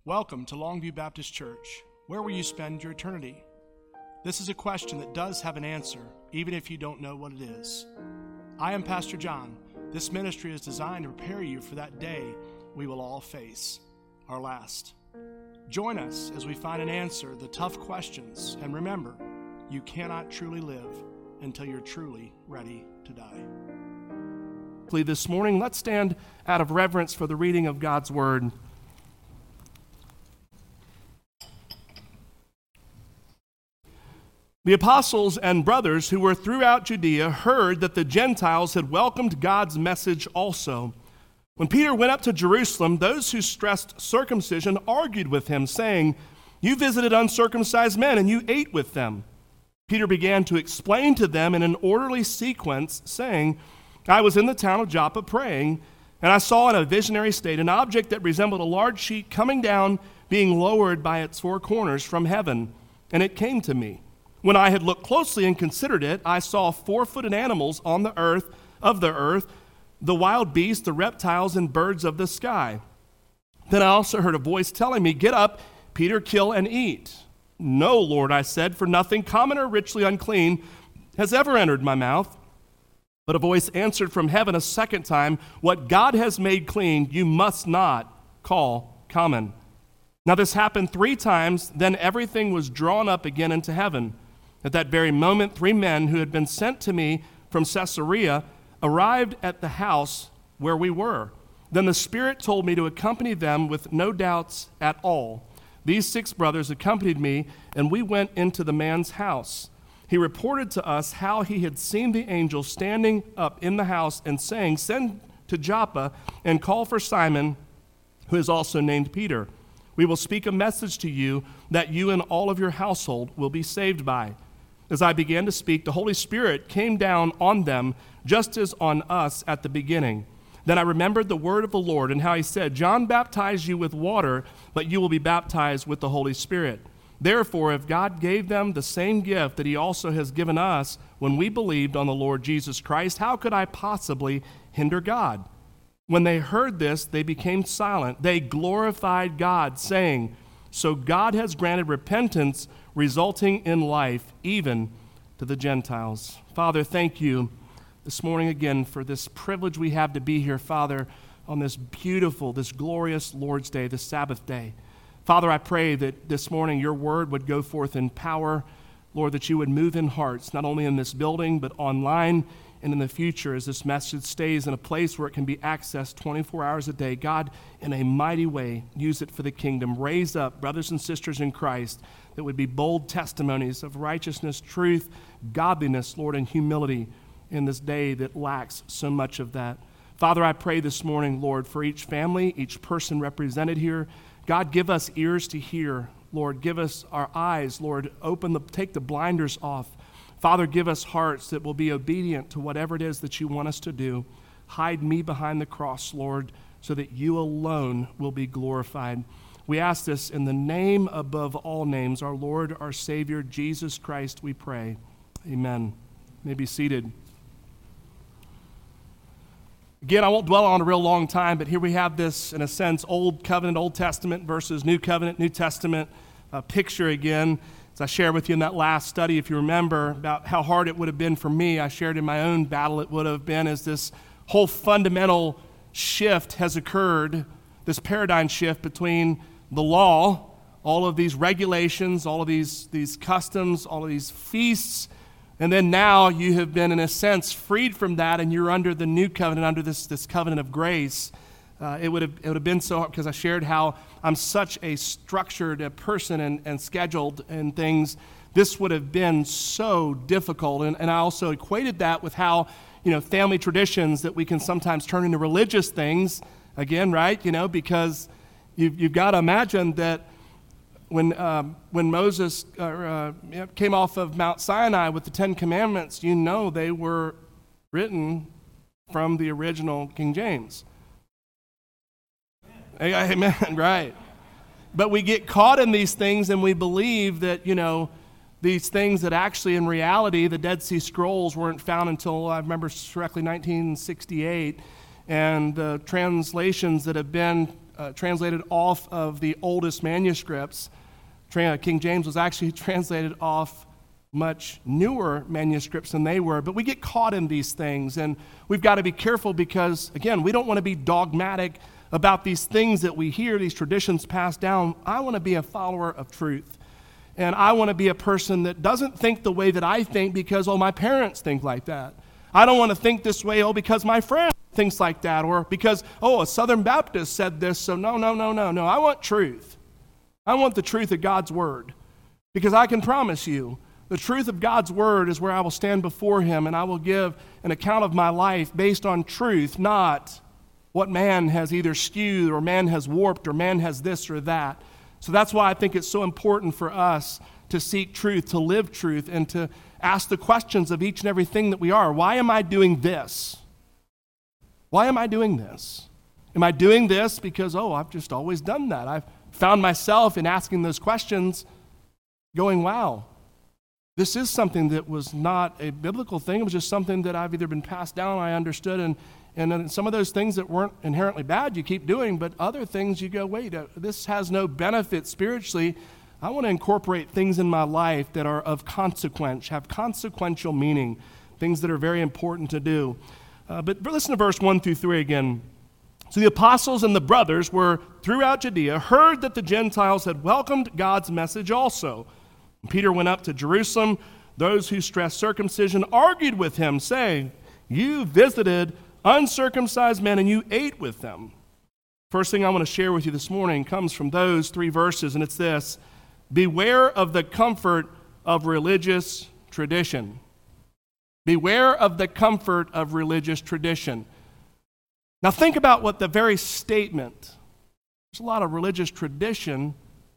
Welcome to Longview Baptist Church. Where will you spend your eternity? This is a question that does have an answer, even if you don't know what it is. I am Pastor John. This ministry is designed to prepare you for that day we will all face, our last. Join us as we find an answer to the tough questions, and remember, you cannot truly live until you're truly ready to die. This morning, let's stand out of reverence for the reading of God's Word. The apostles and brothers who were throughout Judea heard that the Gentiles had welcomed God's message also. When Peter went up to Jerusalem, those who stressed circumcision argued with him, saying, "You visited uncircumcised men, and you ate with them." Peter began to explain to them in an orderly sequence, saying, "I was in the town of Joppa praying, and I saw in a visionary state an object that resembled a large sheet coming down, being lowered by its four corners from heaven, and it came to me. When I had looked closely and considered it, I saw four-footed animals on the earth, the wild beasts, the reptiles, and birds of the sky. Then I also heard a voice telling me, 'Get up, Peter, kill and eat.' 'No, Lord,' I said, 'for nothing common or richly unclean has ever entered my mouth.' But a voice answered from heaven a second time, 'What God has made clean, you must not call common.' Now this happened 3 times, then everything was drawn up again into heaven. At that very moment, 3 men who had been sent to me from Caesarea arrived at the house where we were. Then the Spirit told me to accompany them with no doubts at all. These 6 brothers accompanied me, and we went into the man's house. He reported to us how he had seen the angel standing up in the house and saying, 'Send to Joppa and call for Simon, who is also named Peter. We will speak a message to you that you and all of your household will be saved by.' As I began to speak, the Holy Spirit came down on them, just as on us at the beginning. Then I remembered the word of the Lord and how he said, 'John baptized you with water, but you will be baptized with the Holy Spirit.' Therefore, if God gave them the same gift that he also has given us when we believed on the Lord Jesus Christ, how could I possibly hinder God?" When they heard this, they became silent. They glorified God, saying, "So God has granted repentance resulting in life, even to the Gentiles." Father, thank you this morning again for this privilege we have to be here, Father, on this beautiful, this glorious Lord's Day, this Sabbath day. Father, I pray that this morning your word would go forth in power, Lord, that you would move in hearts, not only in this building, but online and in the future as this message stays in a place where it can be accessed 24 hours a day. God, in a mighty way, use it for the kingdom. Raise up brothers and sisters in Christ that would be bold testimonies of righteousness, truth, godliness, Lord, and humility in this day that lacks so much of that. Father, I pray this morning, Lord, for each family, each person represented here. God, give us ears to hear. Lord, give us our eyes. Lord, take the blinders off. Father, give us hearts that will be obedient to whatever it is that you want us to do. Hide me behind the cross, Lord, so that you alone will be glorified. We ask this in the name above all names, our Lord, our Savior, Jesus Christ, we pray. Amen. You may be seated. Again, I won't dwell on it a real long time, but here we have this, in a sense, Old Covenant, Old Testament versus New Covenant, New Testament picture again. As I shared with you in that last study, if you remember, about how hard it would have been for me, I shared in my own battle it would have been as this whole fundamental shift has occurred, this paradigm shift between the law, all of these regulations, all of these customs, all of these feasts, and then now you have been, in a sense, freed from that, and you're under the new covenant, under this covenant of grace. It would have been so hard because I shared how I'm such a structured person and scheduled and things. This would have been so difficult. And I also equated that with how, family traditions that we can sometimes turn into religious things again, right? Because you've got to imagine that when Moses came off of Mount Sinai with the 10 Commandments, they were written from the original King James. Amen, right. But we get caught in these things and we believe that, these things that actually in reality, the Dead Sea Scrolls weren't found until, I remember correctly, 1968. And the translations that have been translated off of the oldest manuscripts. King James was actually translated off much newer manuscripts than they were, but we get caught in these things, and we've got to be careful because, again, we don't want to be dogmatic about these things that we hear, these traditions passed down. I want to be a follower of truth, and I want to be a person that doesn't think the way that I think because, my parents think like that. I don't want to think this way, because my friend thinks like that, or because, a Southern Baptist said this, so no. I want truth. I want the truth of God's Word, because I can promise you, the truth of God's Word is where I will stand before Him and I will give an account of my life based on truth, not what man has either skewed or man has warped or man has this or that. So that's why I think it's so important for us to seek truth, to live truth, and to ask the questions of each and everything that we are. Why am I doing this? Why am I doing this? Am I doing this because, I've just always done that? I've found myself in asking those questions going, wow, this is something that was not a biblical thing. It was just something that I've either been passed down, I understood, and then some of those things that weren't inherently bad you keep doing, but other things you go, wait, this has no benefit spiritually. I want to incorporate things in my life that are of consequence, have consequential meaning, things that are very important to do. But listen to verse 1 through 3 again. So the apostles and the brothers were throughout Judea, heard that the Gentiles had welcomed God's message also. Peter went up to Jerusalem. Those who stressed circumcision argued with him, saying, "You visited uncircumcised men and you ate with them." First thing I want to share with you this morning comes from those 3 verses, and it's this: beware of the comfort of religious tradition. Beware of the comfort of religious tradition. Now think about what the very statement, there's a lot of religious tradition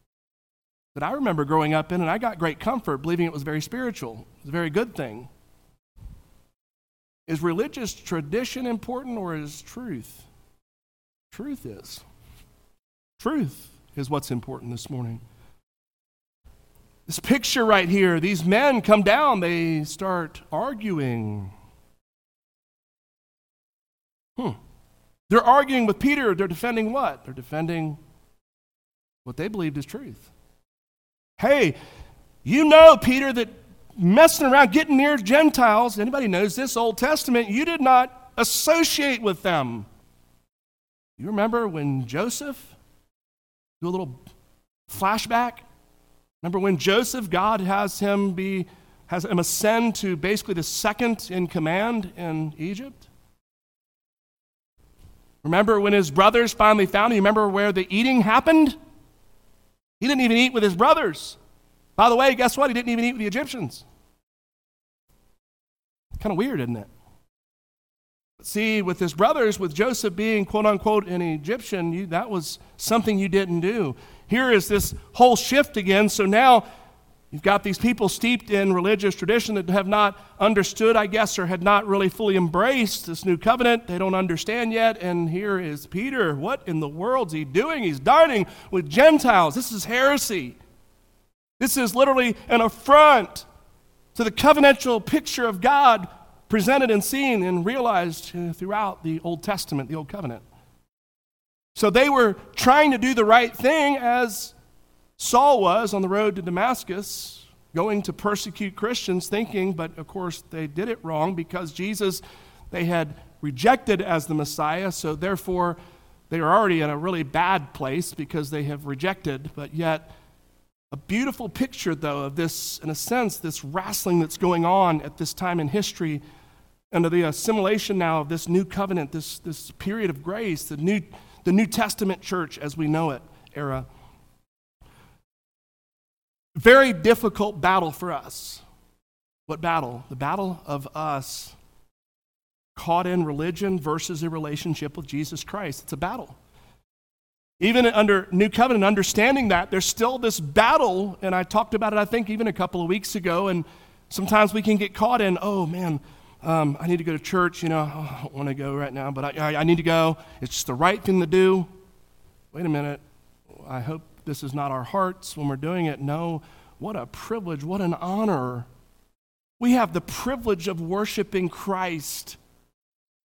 that I remember growing up in, and I got great comfort believing it was very spiritual. It was a very good thing. Is religious tradition important, or is truth? Truth is. Truth is what's important this morning. This picture right here, these men come down, they start arguing. They're arguing with Peter. They're defending what? They're defending what they believed is truth. Hey, you know, Peter, that messing around, getting near Gentiles, anybody knows this Old Testament, you did not associate with them. You remember when Joseph, do a little flashback? Remember when Joseph, God has him ascend to basically the second in command in Egypt? Remember when his brothers finally found him? You remember where the eating happened? He didn't even eat with his brothers. By the way, guess what? He didn't even eat with the Egyptians. Kind of weird, isn't it? But see, with his brothers, with Joseph being quote-unquote an Egyptian, that was something you didn't do. Here is this whole shift again. So now you've got these people steeped in religious tradition that have not understood, I guess, or had not really fully embraced this new covenant. They don't understand yet. And here is Peter. What in the world is he doing? He's dining with Gentiles. This is heresy. This is literally an affront to the covenantal picture of God presented and seen and realized throughout the Old Testament, the Old Covenant. So they were trying to do the right thing, as Saul was on the road to Damascus, going to persecute Christians, thinking, but of course they did it wrong because Jesus they had rejected as the Messiah, so therefore they are already in a really bad place because they have rejected. But yet a beautiful picture, though, of this, in a sense, this wrestling that's going on at this time in history under the assimilation now of this new covenant, this period of grace, the New Testament church as we know it era. Very difficult battle for us. What battle? The battle of us caught in religion versus a relationship with Jesus Christ. It's a battle. Even under New Covenant, understanding that, there's still this battle, and I talked about it, I think, even a couple of weeks ago, and sometimes we can get caught in, I need to go to church, I don't want to go right now, but I need to go. It's just the right thing to do. Wait a minute. I hope this is not our hearts when we're doing it. No, what a privilege, what an honor. We have the privilege of worshiping Christ.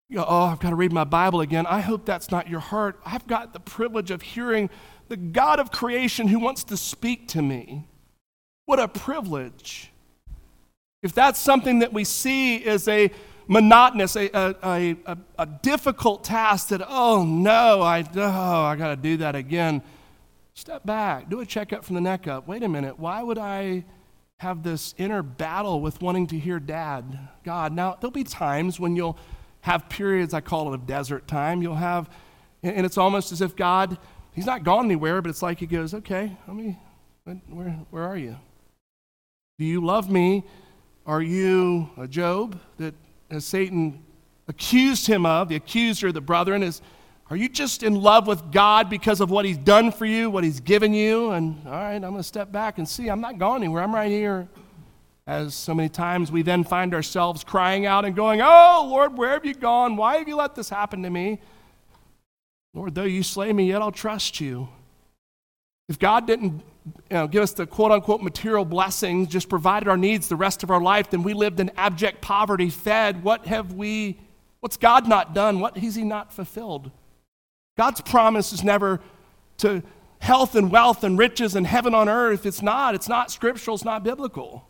You go, oh, I've got to read my Bible again. I hope that's not your heart. I've got the privilege of hearing the God of creation who wants to speak to me. What a privilege. If that's something that we see as a monotonous, a difficult task that, oh no, I got to do that again. Step back, do a checkup from the neck up. Wait a minute, why would I have this inner battle with wanting to hear God? Now, there'll be times when you'll have periods, I call it a desert time. You'll have, and it's almost as if God, he's not gone anywhere, but it's like he goes, okay, where are you? Do you love me? Are you a Job that, as Satan accused him of, the accuser, the brethren, are you just in love with God because of what he's done for you, what he's given you? And all right, I'm going to step back and see, I'm not going anywhere. I'm right here. As so many times we then find ourselves crying out and going, oh, Lord, where have you gone? Why have you let this happen to me? Lord, though you slay me, yet I'll trust you. If God didn't give us the quote-unquote material blessings, just provided our needs the rest of our life, then we lived in abject poverty, fed. What's God not done? What has he not fulfilled? God's promise is never to health and wealth and riches and heaven on earth. It's not scriptural, it's not biblical.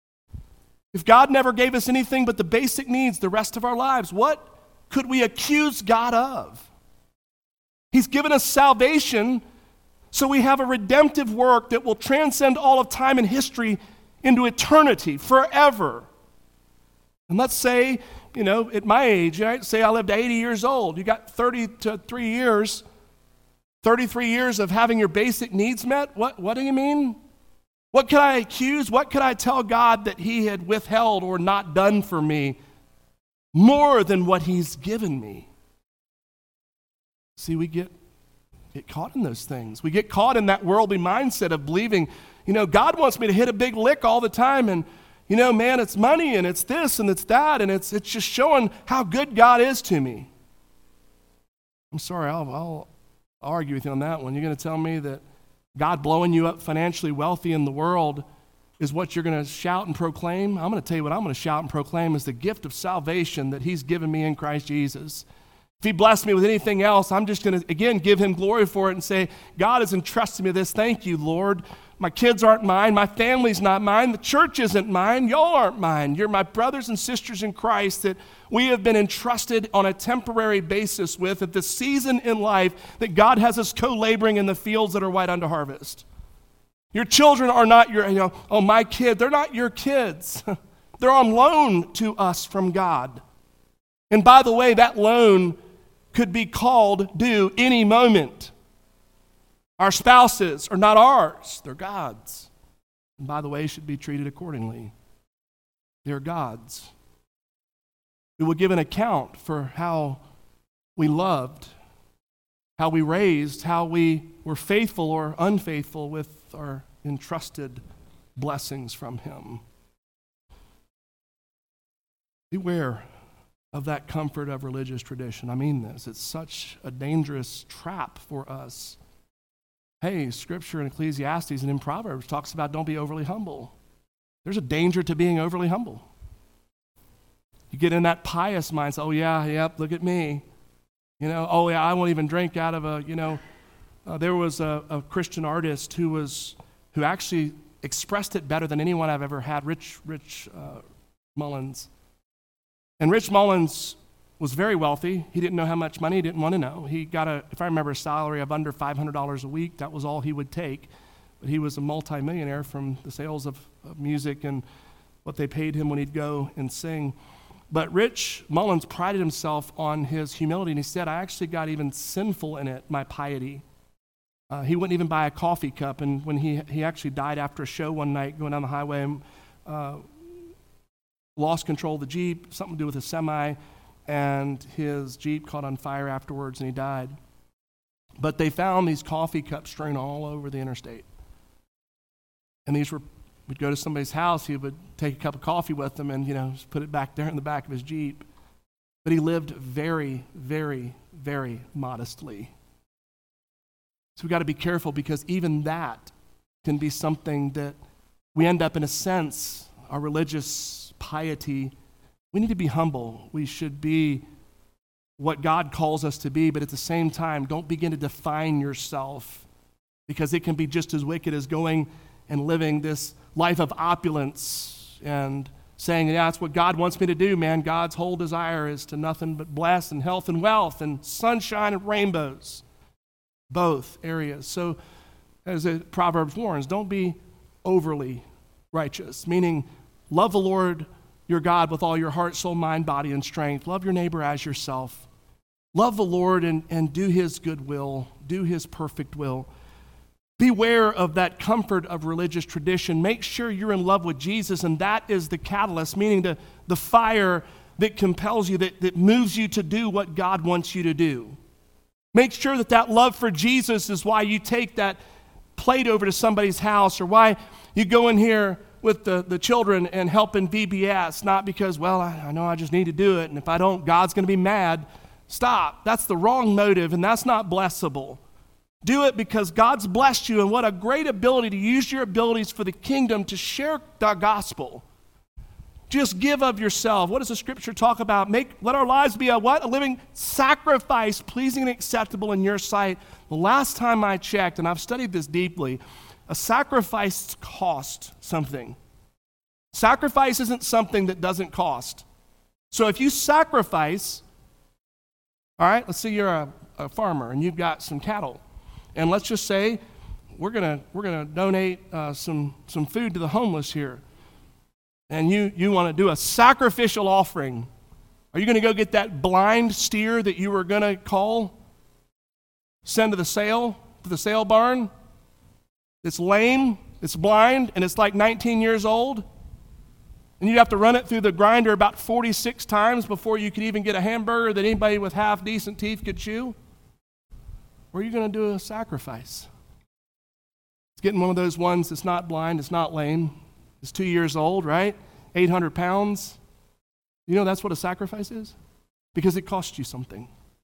If God never gave us anything but the basic needs the rest of our lives, what could we accuse God of? He's given us salvation, so we have a redemptive work that will transcend all of time and history into eternity, forever. And let's say, at my age, right, say I lived to 80 years old. You got 33 years of having your basic needs met. What do you mean? What could I accuse? What could I tell God that he had withheld or not done for me more than what he's given me? See, we get caught in those things. We get caught in that worldly mindset of believing, God wants me to hit a big lick all the time, and man, it's money and it's this and it's that, and it's just showing how good God is to me. I'm sorry, I'll argue with you on that one. You're going to tell me that God blowing you up financially wealthy in the world is what you're going to shout and proclaim? I'm going to tell you what I'm going to shout and proclaim is the gift of salvation that he's given me in Christ Jesus. If he blessed me with anything else, I'm just going to, again, give him glory for it and say, God has entrusted me with this. Thank you, Lord. My kids aren't mine. My family's not mine. The church isn't mine. Y'all aren't mine. You're my brothers and sisters in Christ that we have been entrusted on a temporary basis with at this season in life that God has us co-laboring in the fields that are white unto harvest. Your children are not my kid. They're not your kids. They're on loan to us from God. And by the way, that loan could be called due any moment. Our spouses are not ours, they're God's. And by the way, should be treated accordingly. They're God's. We will give an account for how we loved, how we raised, how we were faithful or unfaithful with our entrusted blessings from him. Beware of that comfort of religious tradition. I mean this. It's such a dangerous trap for us. Hey, Scripture in Ecclesiastes and in Proverbs talks about don't be overly humble. There's a danger to being overly humble. You get in that pious mindset, oh yeah, yep, look at me. Oh yeah, I won't even drink out of there was a Christian artist who actually expressed it better than anyone I've ever had, Rich Mullins. And Rich Mullins was very wealthy. He didn't know how much money. He didn't want to know. He got if I remember, a salary of under $500 a week. That was all he would take. But he was a multimillionaire from the sales of music and what they paid him when he'd go and sing. But Rich Mullins prided himself on his humility, and he said, I actually got even sinful in it, my piety. He wouldn't even buy a coffee cup, and when he actually died after a show one night going down the highway and lost control of the Jeep, something to do with a semi, and his Jeep caught on fire afterwards, and he died. But they found these coffee cups strewn all over the interstate. And we'd go to somebody's house, he would take a cup of coffee with them and, just put it back there in the back of his Jeep. But he lived very, very, very modestly. So we've got to be careful, because even that can be something that we end up, in a sense, our religious piety, we need to be humble. We should be what God calls us to be, but at the same time, don't begin to define yourself, because it can be just as wicked as going and living this life of opulence and saying, yeah, that's what God wants me to do, man. God's whole desire is to nothing but bless and health and wealth and sunshine and rainbows. Both areas. So, as Proverbs warns, don't be overly righteous, meaning love the Lord your God with all your heart, soul, mind, body, and strength. Love your neighbor as yourself. Love the Lord and do his good will, do his perfect will. Beware of that comfort of religious tradition. Make sure you're in love with Jesus, and that is the catalyst, meaning the fire that compels you, that moves you to do what God wants you to do. Make sure that love for Jesus is why you take that plate over to somebody's house, or why you go in here with the children and help in VBS, not because, well, I know I just need to do it, and if I don't, God's going to be mad. Stop. That's the wrong motive, and that's not blessable. Do it because God's blessed you, and what a great ability to use your abilities for the kingdom to share the gospel. Just give of yourself. What does the scripture talk about? Let our lives be a what? A living sacrifice, pleasing and acceptable in your sight. The last time I checked, and I've studied this deeply, a sacrifice costs something. Sacrifice isn't something that doesn't cost. So if you sacrifice, all right, let's say you're a farmer and you've got some cattle. And let's just say we're gonna donate some food to the homeless here, and you want to do a sacrificial offering. Are you going to go get that blind steer that you were going to send to the sale barn? It's lame, it's blind, and it's like 19 years old, and you'd have to run it through the grinder about 46 times before you could even get a hamburger that anybody with half decent teeth could chew? Or are you going to do a sacrifice? It's getting one of those ones that's not blind, it's not lame, it's 2 years old, right? 800 pounds. You know that's what a sacrifice is? Because it costs you something.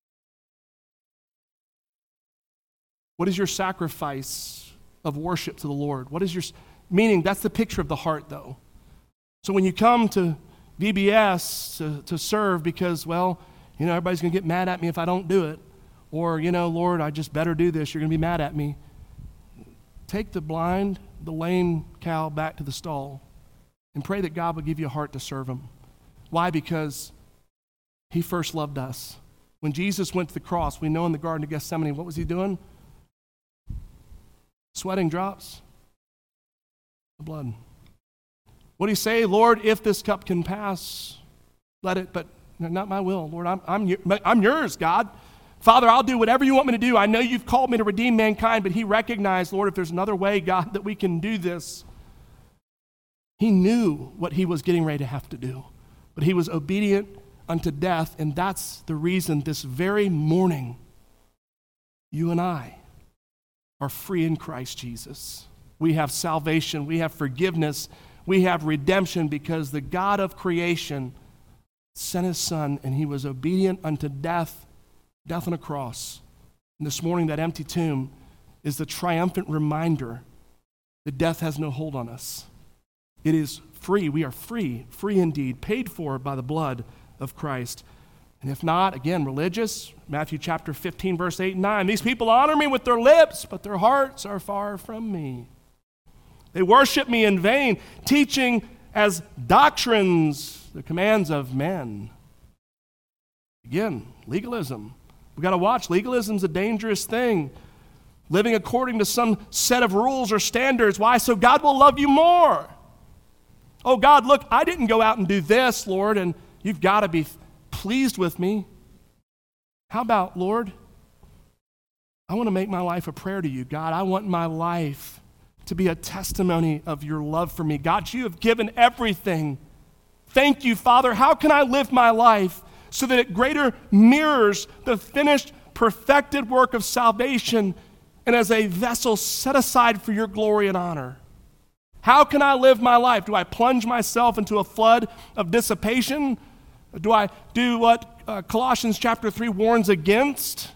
What is your sacrifice of worship to the Lord? What is your meaning? That's the picture of the heart, though. So when you come to VBS to serve because, well, everybody's going to get mad at me if I don't do it, or, Lord, I just better do this, you're going to be mad at me. Take the blind, the lame cow back to the stall and pray that God will give you a heart to serve him. Why? Because he first loved us. When Jesus went to the cross, we know in the Garden of Gethsemane, what was he doing? Sweating drops of blood. What did he say? Lord, if this cup can pass, let it, but not my will. Lord, I'm yours, God. Father, I'll do whatever you want me to do. I know you've called me to redeem mankind, but he recognized, Lord, if there's another way, God, that we can do this. He knew what he was getting ready to have to do, but he was obedient unto death, and that's the reason this very morning, you and I are free in Christ Jesus. We have salvation, we have forgiveness, we have redemption because the God of creation sent his Son, and he was obedient unto death on a cross. And this morning, that empty tomb is the triumphant reminder that death has no hold on us. It is free. We are free indeed, paid for by the blood of Christ. And if not, again, religious, Matthew chapter 15, verse 8 and 9, these people honor me with their lips, but their hearts are far from me. They worship me in vain, teaching as doctrines the commands of men. Again, legalism. We've got to watch. Legalism is a dangerous thing. Living according to some set of rules or standards. Why? So God will love you more. Oh, God, look, I didn't go out and do this, Lord, and you've got to be pleased with me. How about, Lord, I want to make my life a prayer to you. God, I want my life to be a testimony of your love for me. God, you have given everything. Thank you, Father. How can I live my life so that it greater mirrors the finished, perfected work of salvation and as a vessel set aside for your glory and honor? How can I live my life? Do I plunge myself into a flood of dissipation? Do I do what Colossians chapter 3 warns against?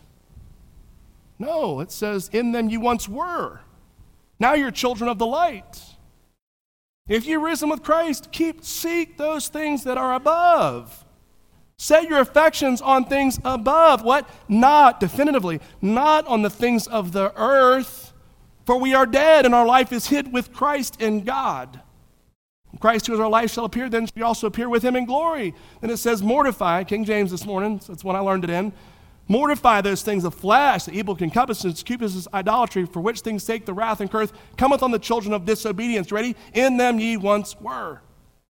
No, it says, in them you once were. Now you're children of the light. If you're risen with Christ, seek those things that are above. Set your affections on things above. What? Not, definitively, not on the things of the earth. For we are dead, and our life is hid with Christ in God. Christ, who is our life, shall appear, then shall we also appear with him in glory. Then it says, mortify, King James this morning, so that's when I learned it in. Mortify those things of flesh, the evil concupiscence, cupidity, idolatry, for which things sake the wrath and curse cometh on the children of disobedience. Ready? In them ye once were.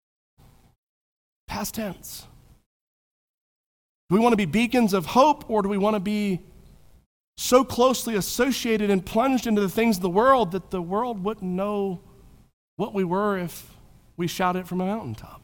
Past tense. Do we want to be beacons of hope, or do we want to be so closely associated and plunged into the things of the world that the world wouldn't know what we were if we shouted it from a mountaintop?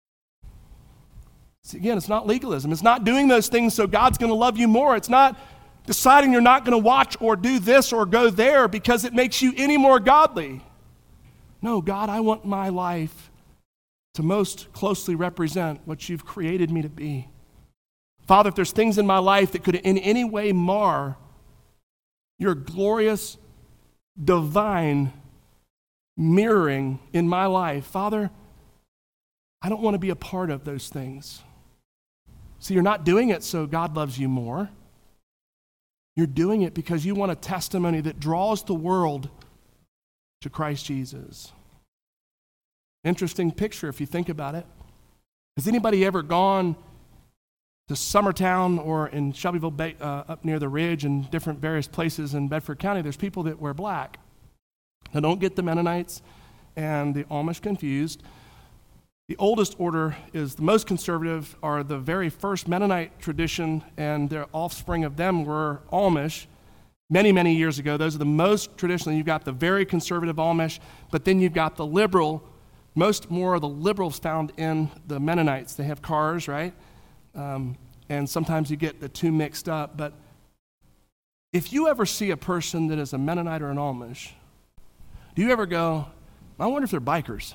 See, again, it's not legalism. It's not doing those things so God's going to love you more. It's not deciding you're not going to watch or do this or go there because it makes you any more godly. No, God, I want my life to most closely represent what you've created me to be. Father, if there's things in my life that could in any way mar your glorious, divine mirroring in my life, Father, I don't want to be a part of those things. See, you're not doing it so God loves you more. You're doing it because you want a testimony that draws the world to Christ Jesus. Interesting picture if you think about it. Has anybody ever gone to Summertown or in Shelbyville Bay, up near the Ridge and different various places in Bedford County? There's people that wear black. Now, don't get the Mennonites and the Amish confused. The oldest order is the most conservative, are the very first Mennonite tradition, and their offspring of them were Amish many, many years ago. Those are the most traditional. You've got the very conservative Amish, but then you've got the liberal, more of the liberals found in the Mennonites. They have cars, right? And sometimes you get the two mixed up. But if you ever see a person that is a Mennonite or an Amish, do you ever go, I wonder if they're bikers?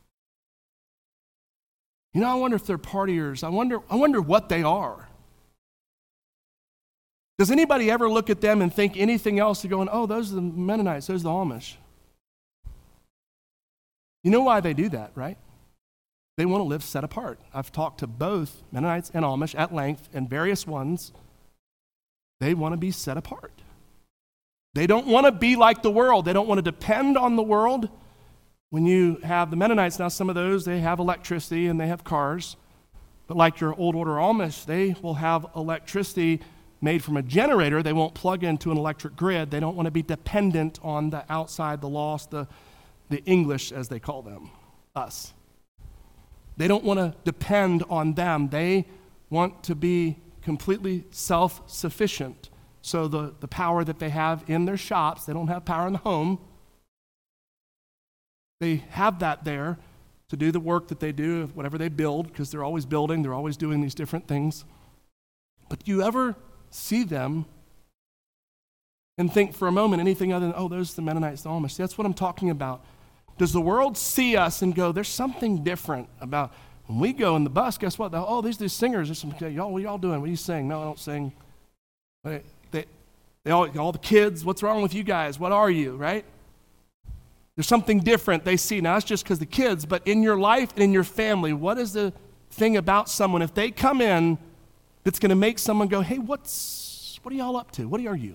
You know, I wonder if they're partiers. I wonder what they are. Does anybody ever look at them and think anything else? They're going, oh, those are the Mennonites, those are the Amish. You know why they do that, right? They want to live set apart. I've talked to both Mennonites and Amish at length, and various ones. They want to be set apart. They don't want to be like the world. They don't want to depend on the world. When you have the Mennonites, now some of those, they have electricity and they have cars. But like your old order Amish, they will have electricity made from a generator. They won't plug into an electric grid. They don't want to be dependent on the outside, the lost, the English, as they call them, us. They don't want to depend on them. They want to be completely self-sufficient. So the power that they have in their shops, they don't have power in the home. They have that there to do the work that they do, whatever they build, because they're always building, they're always doing these different things. But do you ever see them and think for a moment anything other than, oh, those are the Mennonites, the Amish? That's what I'm talking about. Does the world see us and go, there's something different about, when we go in the bus, guess what? Oh, these singers, there's some, y'all, what y'all doing? What do you sing? No, I don't sing. All the kids, what's wrong with you guys? What are you, right? There's something different they see. Now, it's just because the kids, but in your life and in your family, what is the thing about someone, if they come in, that's going to make someone go, hey, what are y'all up to? What are you?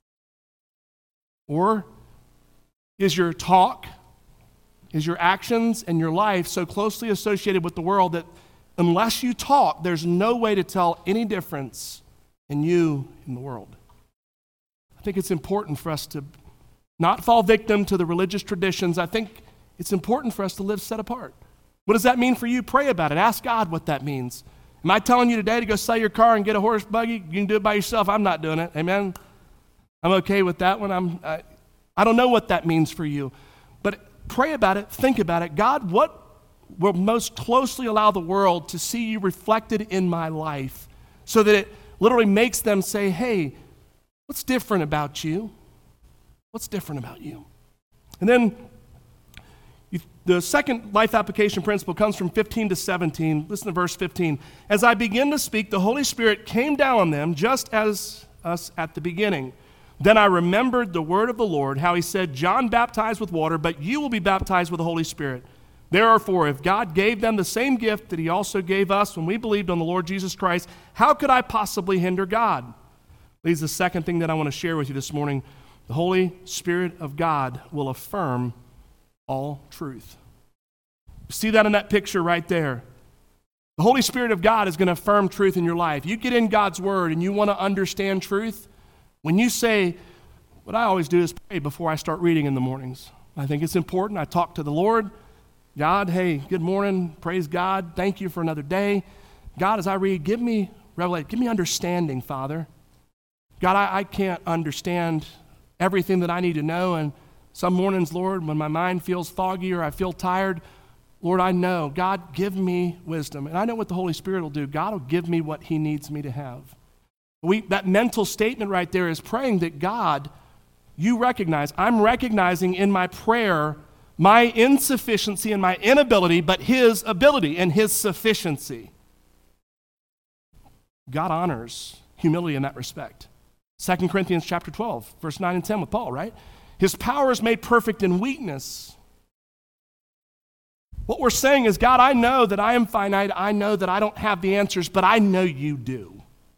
Or is your talk, is your actions and your life so closely associated with the world that unless you talk, there's no way to tell any difference in you in the world? I think it's important for us to not fall victim to the religious traditions. I think it's important for us to live set apart. What does that mean for you? Pray about it. Ask God what that means. Am I telling you today to go sell your car and get a horse buggy? You can do it by yourself. I'm not doing it. Amen? I'm okay with that one. I don't know what that means for you. But pray about it. Think about it. God, what will most closely allow the world to see you reflected in my life so that it literally makes them say, hey, what's different about you? What's different about you? And then the second life application principle comes from 15 to 17. Listen to verse 15. As I begin to speak, the Holy Spirit came down on them just as us at the beginning. Then I remembered the word of the Lord, how he said, John baptized with water, but you will be baptized with the Holy Spirit. Therefore, if God gave them the same gift that he also gave us when we believed on the Lord Jesus Christ, how could I possibly hinder God? Leads the second thing that I want to share with you this morning. The Holy Spirit of God will affirm all truth. See that in that picture right there. The Holy Spirit of God is going to affirm truth in your life. You get in God's Word and you want to understand truth. When you say, what I always do is pray before I start reading in the mornings. I think it's important. I talk to the Lord. God, hey, good morning. Praise God. Thank you for another day. God, as I read, give me revelation. Give me understanding, Father. God, I can't understand everything that I need to know. And some mornings, Lord, when my mind feels foggy or I feel tired, Lord, I know. God, give me wisdom. And I know what the Holy Spirit will do. God will give me what he needs me to have. That mental statement right there is praying that God, you recognize, I'm recognizing in my prayer my insufficiency and my inability, but his ability and his sufficiency. God honors humility in that respect. 2 Corinthians chapter 12, verse 9 and 10 with Paul, right? His power is made perfect in weakness. What we're saying is, God, I know that I am finite. I know that I don't have the answers, but I know you do.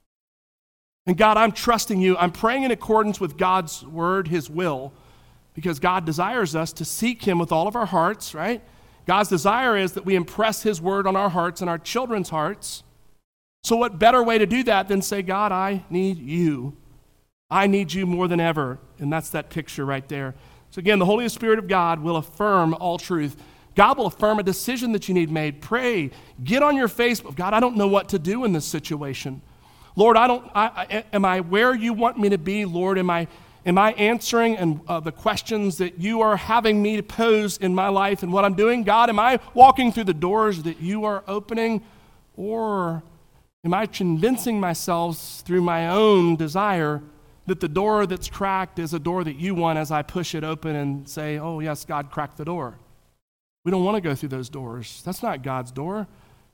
And God, I'm trusting you. I'm praying in accordance with God's word, his will, because God desires us to seek him with all of our hearts, right? God's desire is that we impress his word on our hearts and our children's hearts. So what better way to do that than say, God, I need you. I need you more than ever. And that's that picture right there. So again, the Holy Spirit of God will affirm all truth. God will affirm a decision that you need made. Pray. Get on your face. God, I don't know what to do in this situation. Lord, am I where you want me to be? Lord, am I answering the questions that you are having me to pose in my life and what I'm doing? God, am I walking through the doors that you are opening? Or am I convincing myself through my own desire that the door that's cracked is a door that you want as I push it open and say, oh yes, God cracked the door? We don't want to go through those doors. That's not God's door.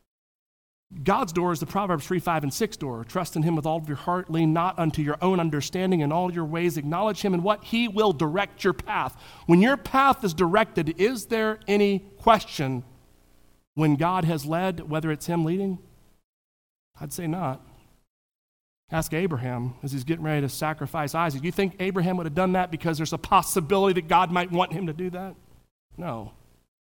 God's door is the Proverbs 3, 5, and 6 door. Trust in him with all of your heart. Lean not unto your own understanding. In all your ways acknowledge him, and what he will direct your path. When your path is directed, is there any question when God has led, whether it's him leading? I'd say not. Ask Abraham as he's getting ready to sacrifice Isaac. You think Abraham would have done that because there's a possibility that God might want him to do that? No.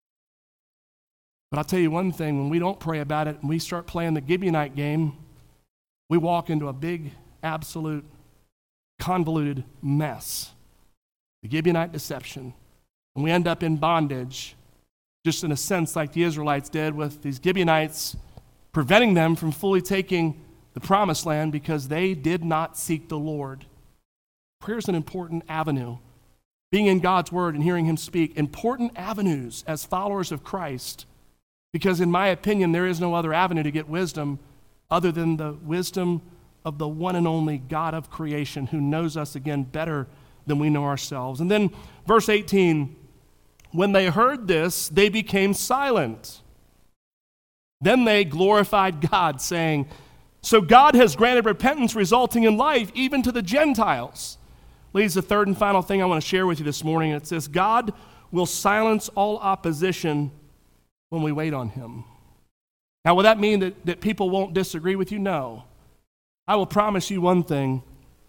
But I'll tell you one thing, when we don't pray about it and we start playing the Gibeonite game, we walk into a big, absolute, convoluted mess. The Gibeonite deception. And we end up in bondage, just in a sense like the Israelites did with these Gibeonites, preventing them from fully taking the promised land because they did not seek the Lord. Prayer is an important avenue. Being in God's word and hearing him speak, important avenues as followers of Christ. Because in my opinion, there is no other avenue to get wisdom other than the wisdom of the one and only God of creation who knows us, again, better than we know ourselves. And then verse 18, when they heard this, they became silent. Then they glorified God, saying, so God has granted repentance resulting in life even to the Gentiles. Leads the third and final thing I want to share with you this morning. It says, God will silence all opposition when we wait on him. Now, will that mean that people won't disagree with you? No. I will promise you one thing.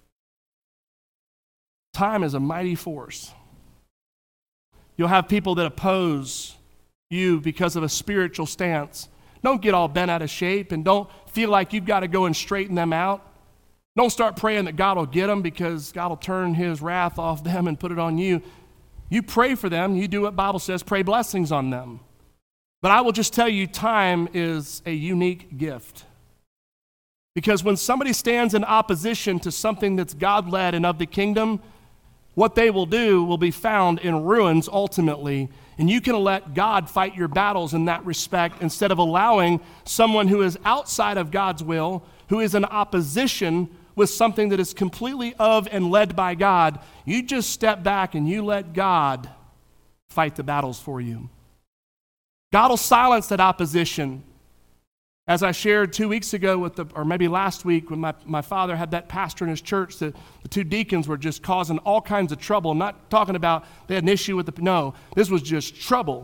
Time is a mighty force. You'll have people that oppose you because of a spiritual stance. Don't get all bent out of shape and don't feel like you've got to go and straighten them out. Don't start praying that God will get them because God will turn his wrath off them and put it on you. You pray for them. You do what the Bible says, pray blessings on them. But I will just tell you, time is a unique gift. Because when somebody stands in opposition to something that's God-led and of the kingdom, what they will do will be found in ruins ultimately. And you can let God fight your battles in that respect instead of allowing someone who is outside of God's will, who is in opposition with something that is completely of and led by God. You just step back and you let God fight the battles for you. God will silence that opposition. As I shared 2 weeks ago or maybe last week when my father had that pastor in his church, the two deacons were just causing all kinds of trouble. I'm not talking about they had an issue with no, this was just trouble.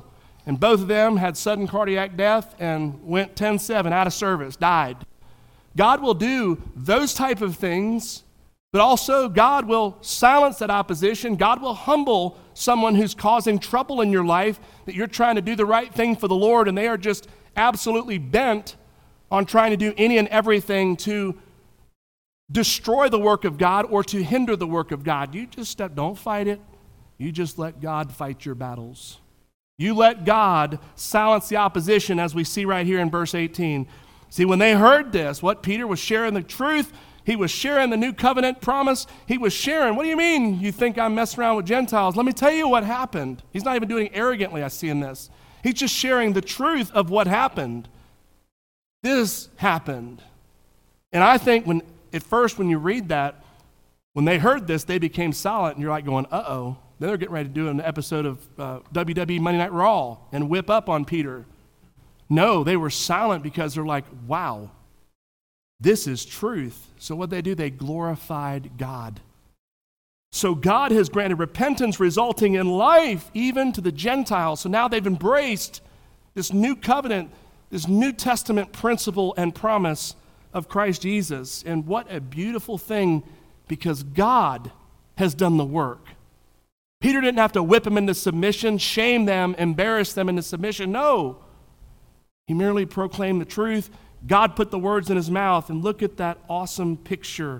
and both of them had sudden cardiac death and went 10-7 out of service, died. God will do those type of things, but also God will silence that opposition. God will humble someone who's causing trouble in your life, that you're trying to do the right thing for the Lord, and they are just absolutely bent on trying to do any and everything to destroy the work of God or to hinder the work of God. You just don't fight it. You just let God fight your battles. You let God silence the opposition, as we see right here in verse 18. See, when they heard this, what Peter was sharing the truth, he was sharing the new covenant promise. He was sharing, what do you mean you think I'm messing around with Gentiles? Let me tell you what happened. He's not even doing it arrogantly, I see in this. He's just sharing the truth of what happened. This happened. And I think at first when you read that, when they heard this, they became silent, and you're like going, uh-oh. Then they're getting ready to do an episode of WWE Monday Night Raw and whip up on Peter. No, they were silent because they're like, wow, this is truth. So what they do, they glorified God. So God has granted repentance resulting in life even to the Gentiles. So now they've embraced this new covenant, this New Testament principle and promise of Christ Jesus. And what a beautiful thing, because God has done the work. Peter didn't have to whip them into submission, shame them, embarrass them into submission. No. He merely proclaimed the truth. God put the words in his mouth, and look at that awesome picture.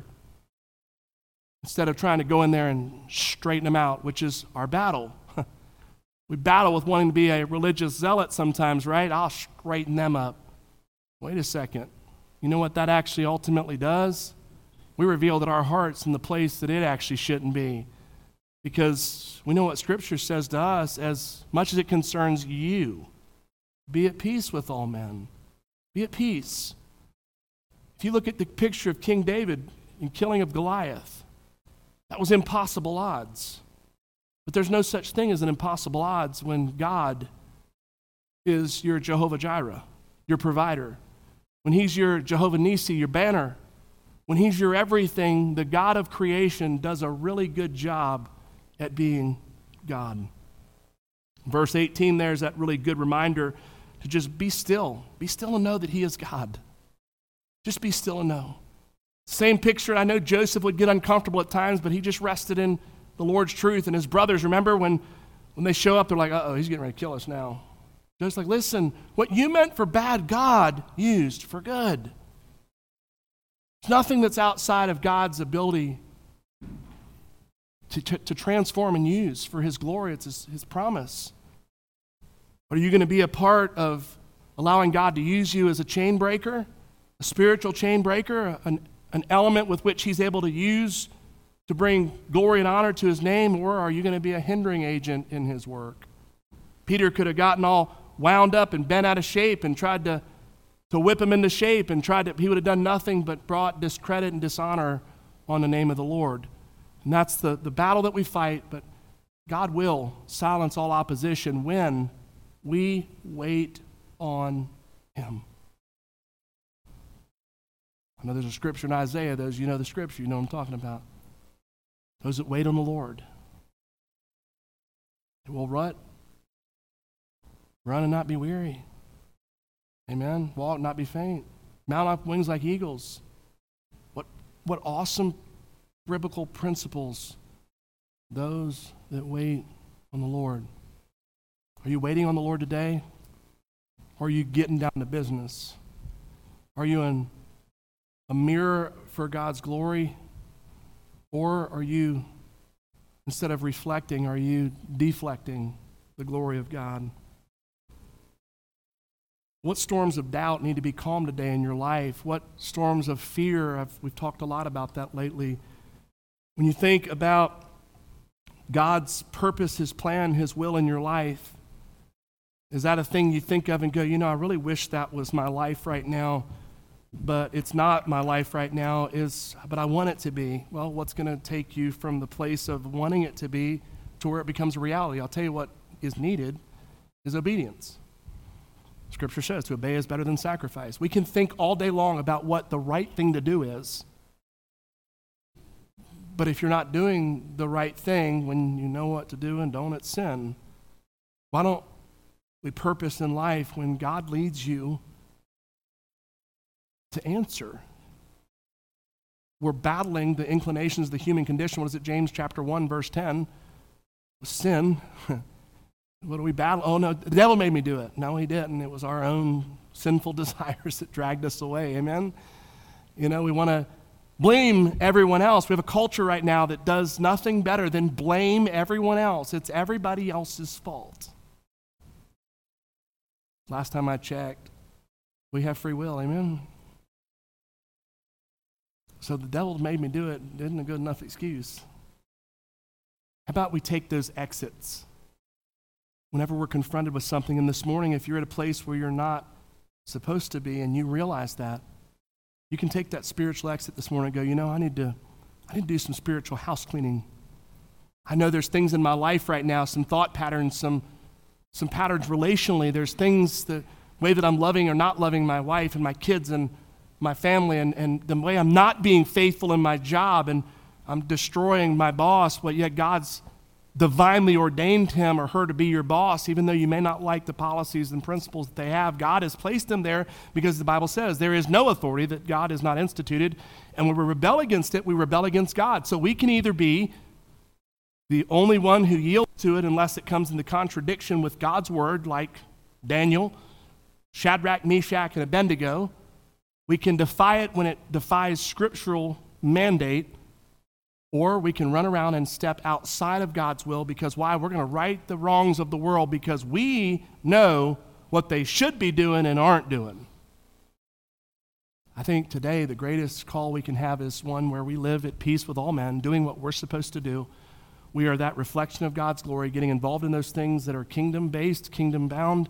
Instead of trying to go in there and straighten them out, which is our battle. We battle with wanting to be a religious zealot sometimes, right? I'll straighten them up. Wait a second. You know what that actually ultimately does? We reveal that our heart's in the place that it actually shouldn't be. Because we know what Scripture says to us, as much as it concerns you, be at peace with all men. Be at peace. If you look at the picture of King David in killing of Goliath, that was impossible odds. But there's no such thing as an impossible odds when God is your Jehovah Jireh, your provider. When he's your Jehovah Nissi, your banner. When he's your everything, the God of creation does a really good job at being God. Verse 18 there is that really good reminder to just be still. Be still and know that he is God. Just be still and know. Same picture. I know Joseph would get uncomfortable at times, but he just rested in the Lord's truth. And his brothers, remember when they show up, they're like, uh-oh, he's getting ready to kill us now. Joseph's like, listen, what you meant for bad, God used for good. There's nothing that's outside of God's ability to transform and use for his glory. It's his promise. Are you going to be a part of allowing God to use you as a chain breaker, a spiritual chain breaker, an element with which he's able to use to bring glory and honor to his name, or are you going to be a hindering agent in his work? Peter could have gotten all wound up and bent out of shape and tried to whip him into shape and he would have done nothing but brought discredit and dishonor on the name of the Lord. And that's the battle that we fight, but God will silence all opposition when we wait on him. I know there's a scripture in Isaiah. Those you know the scripture, you know what I'm talking about. Those that wait on the Lord, they will run and not be weary. Amen. Walk and not be faint. Mount up wings like eagles. What awesome biblical principles. Those that wait on the Lord. Are you waiting on the Lord today? Or are you getting down to business? Are you in a mirror for God's glory? Or are you, instead of reflecting, are you deflecting the glory of God? What storms of doubt need to be calmed today in your life? What storms of fear? We've talked a lot about that lately. When you think about God's purpose, his plan, his will in your life, is that a thing you think of and go, I really wish that was my life right now, but it's not my life right now, but I want it to be. Well, what's going to take you from the place of wanting it to be to where it becomes a reality? I'll tell you what is needed is obedience. Scripture says to obey is better than sacrifice. We can think all day long about what the right thing to do is, but if you're not doing the right thing when you know what to do and don't, it's sin. Why don't We purpose in life when God leads you to answer. We're battling the inclinations of the human condition. What is it? James chapter 1, verse 10. Sin. What do we battle? Oh, no, the devil made me do it. No, he didn't. It was our own sinful desires that dragged us away. Amen? We want to blame everyone else. We have a culture right now that does nothing better than blame everyone else. It's everybody else's fault. Last time I checked, we have free will. Amen? So the devil made me do it isn't a good enough excuse. How about we take those exits whenever we're confronted with something? And this morning, if you're at a place where you're not supposed to be and you realize that, you can take that spiritual exit this morning and go, I need to do some spiritual house cleaning. I know there's things in my life right now, some thought patterns, some patterns relationally. There's things, the way that I'm loving or not loving my wife and my kids and my family, and the way I'm not being faithful in my job, and I'm destroying my boss, but yet God's divinely ordained him or her to be your boss, even though you may not like the policies and principles that they have. God has placed them there because the Bible says there is no authority that God has not instituted, and when we rebel against it, we rebel against God. So we can either be the only one who yields to it unless it comes into contradiction with God's word, like Daniel, Shadrach, Meshach, and Abednego. We can defy it when it defies scriptural mandate, or we can run around and step outside of God's will because why? We're going to right the wrongs of the world because we know what they should be doing and aren't doing. I think today the greatest call we can have is one where we live at peace with all men, doing what we're supposed to do. We are that reflection of God's glory, getting involved in those things that are kingdom-based, kingdom-bound,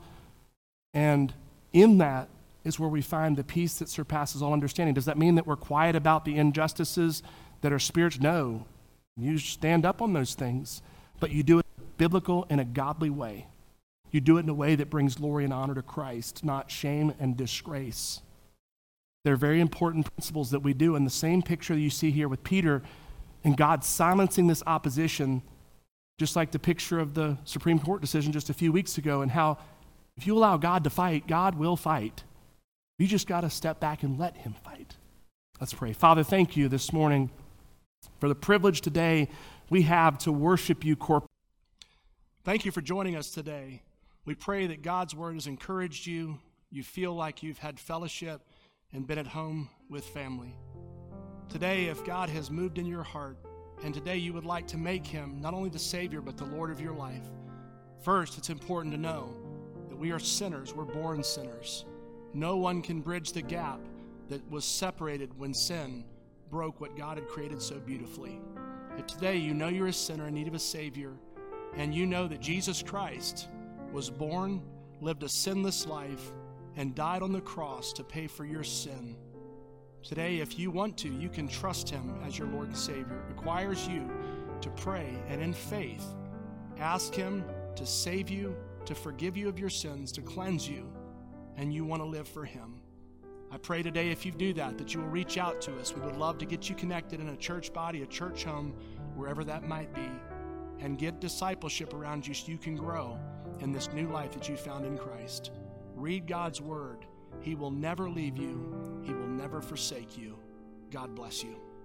and in that is where we find the peace that surpasses all understanding. Does that mean that we're quiet about the injustices that are spiritual? No. You stand up on those things, but you do it biblical in a godly way. You do it in a way that brings glory and honor to Christ, not shame and disgrace. They're very important principles that we do, and the same picture that you see here with Peter and God silencing this opposition, just like the picture of the Supreme Court decision just a few weeks ago, and how if you allow God to fight, God will fight. You just got to step back and let him fight. Let's pray. Father, thank you this morning for the privilege today we have to worship you corporately. Thank you for joining us today. We pray that God's word has encouraged you. You feel like you've had fellowship and been at home with family. Today, if God has moved in your heart, and today you would like to make him not only the Savior, but the Lord of your life, first, it's important to know that we are sinners. We're born sinners. No one can bridge the gap that was separated when sin broke what God had created so beautifully. If today you know you're a sinner in need of a Savior, and you know that Jesus Christ was born, lived a sinless life, and died on the cross to pay for your sin, today, if you want to, you can trust him as your Lord and Savior. It requires you to pray and in faith ask him to save you, to forgive you of your sins, to cleanse you, and you want to live for him. I pray today if you do that you will reach out to us. We would love to get you connected in a church body, a church home, wherever that might be, and get discipleship around you so you can grow in this new life that you found in Christ. Read God's word. He will never leave you. He will never forsake you. God bless you.